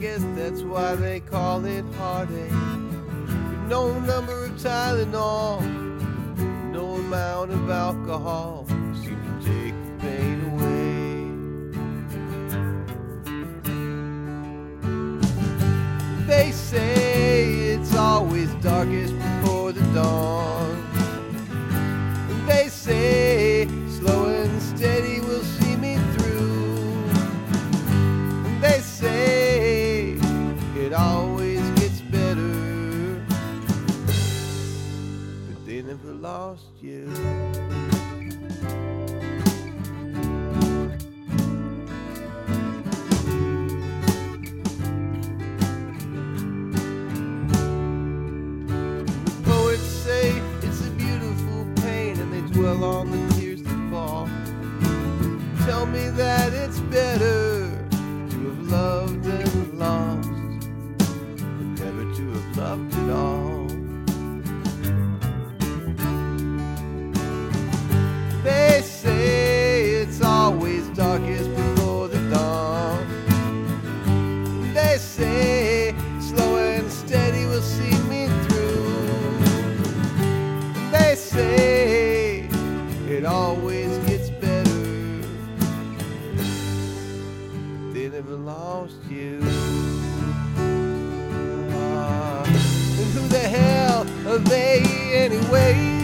guess that's why they call it heartache. No number of Tylenol, no amount of alcohol seem to take the pain away. They say it's always darkest before the dawn. They say slow and steady will see me through. They say it always gets better, but they never lost you. The poets say it's a beautiful pain, and they dwell on the tears that fall. Tell me that it's better to have loved and lost than never to have loved at all. They say it's always darkest before the dawn. They say slow and steady will see me through. They say it always gets better, but they never lost you. And who the hell are they anyway?